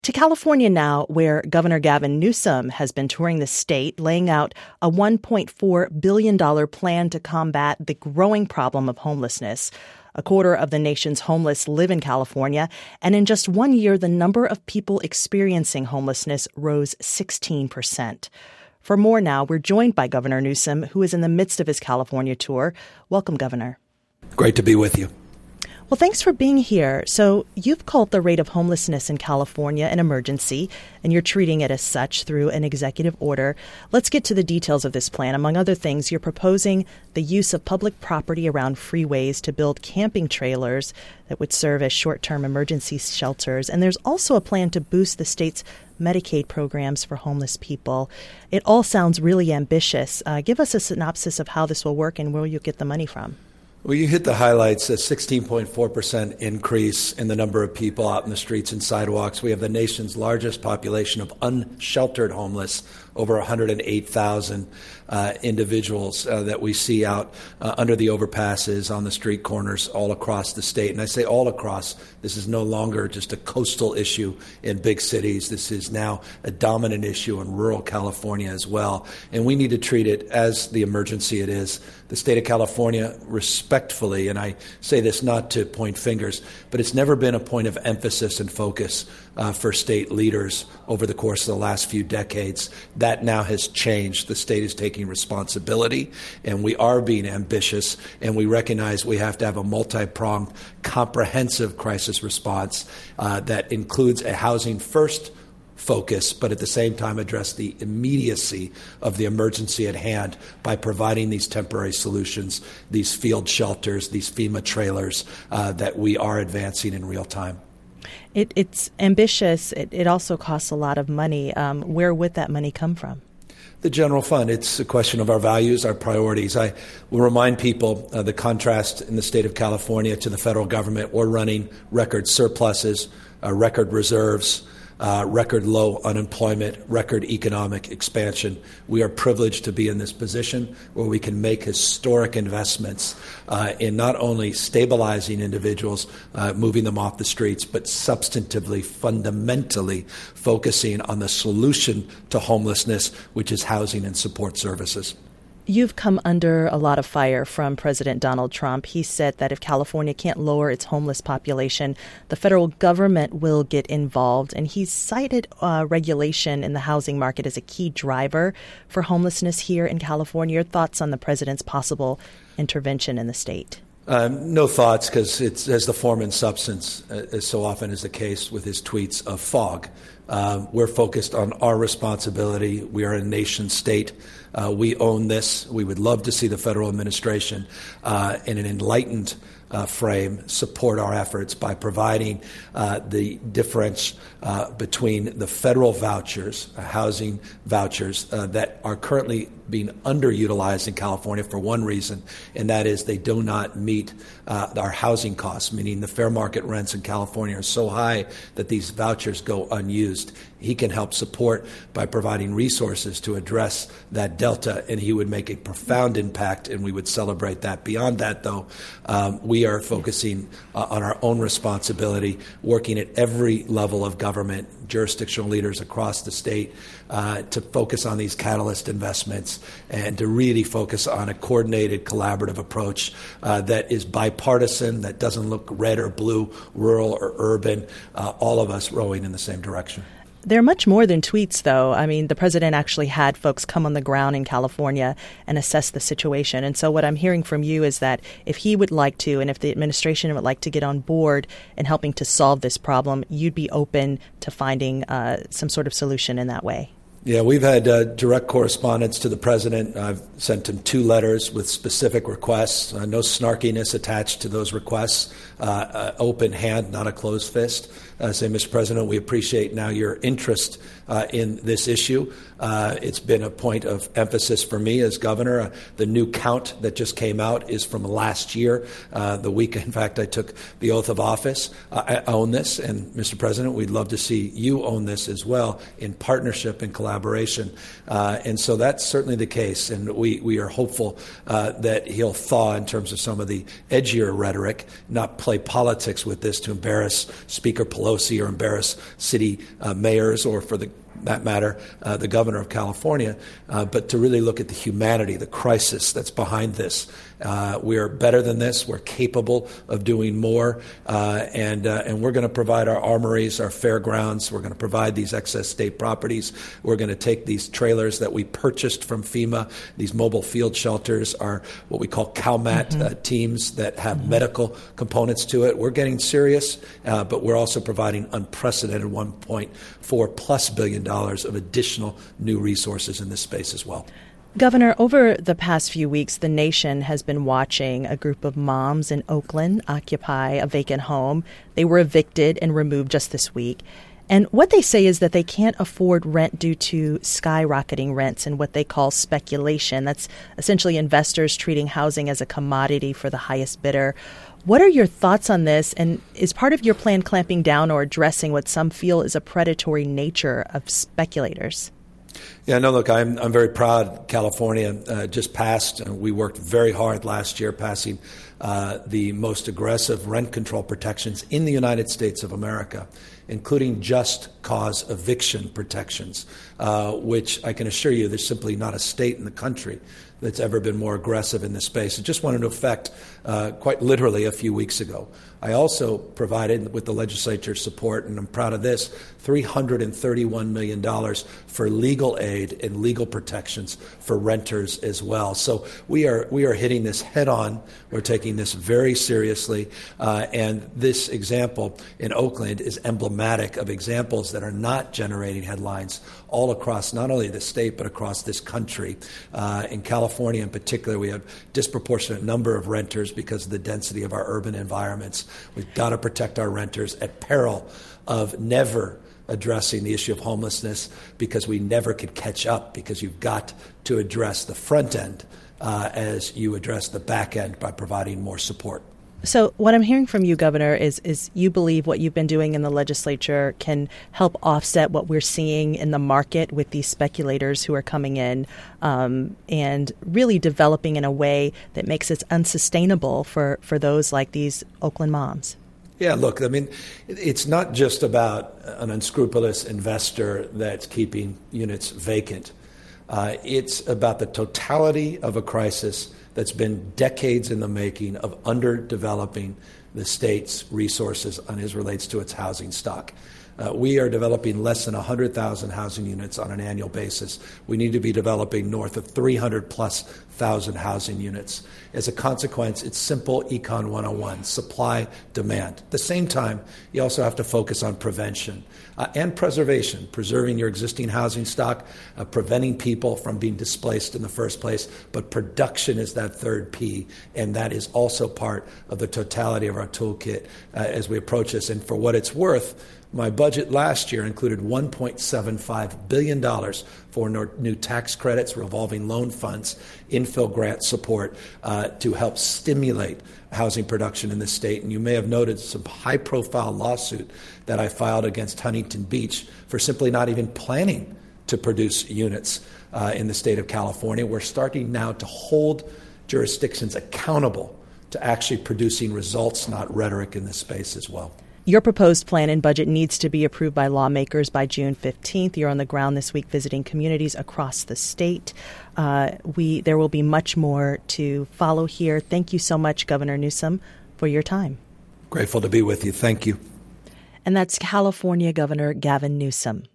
To California now, where Governor Gavin Newsom has been touring the state, laying out a $1.4 billion plan to combat the growing problem of homelessness. A quarter of the nation's homeless live in California, and in just 1 year, the number of people experiencing homelessness rose 16%. For more now, we're joined by Governor Newsom, who is in the midst of his California tour. Welcome, Governor. Great to be with you. Well, thanks for being here. So you've called the rate of homelessness in California an emergency, and you're treating it as such through an executive order. Let's get to the details of this plan. Among other things, you're proposing the use of public property around freeways to build camping trailers that would serve as short-term emergency shelters. And there's also a plan to boost the state's Medicaid programs for homeless people. It all sounds really ambitious. Give us a synopsis of how this will work and where you'll get the money from. Well, you hit the highlights, a 16.4% increase in the number of people out in the streets and sidewalks. We have the nation's largest population of unsheltered homeless, over 108,000 individuals that we see out under the overpasses, on the street corners, all across the state. And I say all across. This is no longer just a coastal issue in big cities. This is now a dominant issue in rural California as well. And we need to treat it as the emergency it is. The state of California, respectfully, and I say this not to point fingers, but it's never been a point of emphasis and focus for state leaders over the course of the last few decades. That now has changed. The state is taking responsibility, and we are being ambitious, and we recognize we have to have a multi-pronged, comprehensive crisis response that includes a housing first focus, but at the same time address the immediacy of the emergency at hand by providing these temporary solutions, these field shelters, these FEMA trailers that we are advancing in real time. It's ambitious. It also costs a lot of money. Where would that money come from? The general fund. It's a question of our values, our priorities. I will remind people the contrast in the state of California to the federal government. We're running record surpluses, record reserves, record low unemployment, record economic expansion. We are privileged to be in this position where we can make historic investments in not only stabilizing individuals, moving them off the streets, but substantively, fundamentally focusing on the solution to homelessness, which is housing and support services. You've come under a lot of fire from President Donald Trump. He said that if California can't lower its homeless population, the federal government will get involved. And he's cited regulation in the housing market as a key driver for homelessness here in California. Your thoughts on the president's possible intervention in the state? No thoughts, because it has the form and substance, as so often is the case with his tweets, of fog. We're focused on our responsibility. We are a nation state. We own this. We would love to see the federal administration in an enlightened frame support our efforts by providing the difference between the federal vouchers, housing vouchers, that are currently being underutilized in California for one reason, and that is they do not meet our housing costs, meaning the fair market rents in California are so high that these vouchers go unused. He can help support by providing resources to address that delta, and he would make a profound impact, and we would celebrate that. Beyond that, though, we are focusing on our own responsibility, working at every level of government, jurisdictional leaders across the state, to focus on these catalyst investments and to really focus on a coordinated, collaborative approach that is bipartisan, that doesn't look red or blue, rural or urban, all of us rowing in the same direction. They're much more than tweets, though. I mean, the president actually had folks come on the ground in California and assess the situation. And so what I'm hearing from you is that if he would like to, and if the administration would like to get on board in helping to solve this problem, you'd be open to finding some sort of solution in that way. Yeah, we've had direct correspondence to the president. I've sent him 2 letters with specific requests, no snarkiness attached to those requests, open hand, not a closed fist. Say, Mr. President, we appreciate now your interest in this issue. It's been a point of emphasis for me as governor. The new count that just came out is from last year, the week, in fact, I took the oath of office. I own this, and Mr. President, we'd love to see you own this as well in partnership and collaboration collaboration. And so that's certainly the case. And we are hopeful that he'll thaw in terms of some of the edgier rhetoric, not play politics with this to embarrass Speaker Pelosi or embarrass city mayors or, for that matter, the governor of California, but to really look at the humanity, the crisis that's behind this. We are better than this. We're capable of doing more, and we're going to provide our armories, our fairgrounds. We're going to provide these excess state properties. We're going to take these trailers that we purchased from FEMA. These mobile field shelters are what we call CalMat teams that have medical components to it. We're getting serious, but we're also providing unprecedented $1.4+ billion of additional new resources in this space as well. Governor, over the past few weeks, the nation has been watching a group of moms in Oakland occupy a vacant home. They were evicted and removed just this week. And what they say is that they can't afford rent due to skyrocketing rents and what they call speculation. That's essentially investors treating housing as a commodity for the highest bidder. What are your thoughts on this? And is part of your plan clamping down or addressing what some feel is a predatory nature of speculators? Yeah, no, look, I'm very proud California just passed, and we worked very hard last year passing the most aggressive rent control protections in the United States of America, including just cause eviction protections, which I can assure you there's simply not a state in the country that's ever been more aggressive in this space. It just went into effect quite literally a few weeks ago. I also provided, with the legislature's support, and I'm proud of this, $331 million for legal aid and legal protections for renters as well. So we are hitting this head on. We're taking this very seriously. And this example in Oakland is emblematic of examples that are not generating headlines all across not only the state but across this country. In California in particular, we have disproportionate number of renters because of the density of our urban environments. We've got to protect our renters at peril of never addressing the issue of homelessness, because we never could catch up, because you've got to address the front end as you address the back end by providing more support. So what I'm hearing from you, Governor, is you believe what you've been doing in the legislature can help offset what we're seeing in the market with these speculators who are coming in and really developing in a way that makes it unsustainable for those like these Oakland moms. Yeah, look, I mean, it's not just about an unscrupulous investor that's keeping units vacant. It's about the totality of a crisis that's been decades in the making of underdeveloping the state's resources as relates to its housing stock. We are developing less than 100,000 housing units on an annual basis. We need to be developing north of 300,000+ housing units. As a consequence, it's simple Econ 101, supply, demand. At the same time, you also have to focus on prevention and preservation, preserving your existing housing stock, preventing people from being displaced in the first place. But production is that third P, and that is also part of the totality of our toolkit as we approach this. And for what it's worth, my budget last year included $1.75 billion for new tax credits, revolving loan funds, infill grant support to help stimulate housing production in the state. And you may have noted some high-profile lawsuit that I filed against Huntington Beach for simply not even planning to produce units in the state of California. We're starting now to hold jurisdictions accountable to actually producing results, not rhetoric, in this space as well. Your proposed plan and budget needs to be approved by lawmakers by June 15th. You're on the ground this week visiting communities across the state. There will be much more to follow here. Thank you so much, Governor Newsom, for your time. Grateful to be with you. Thank you. And that's California Governor Gavin Newsom.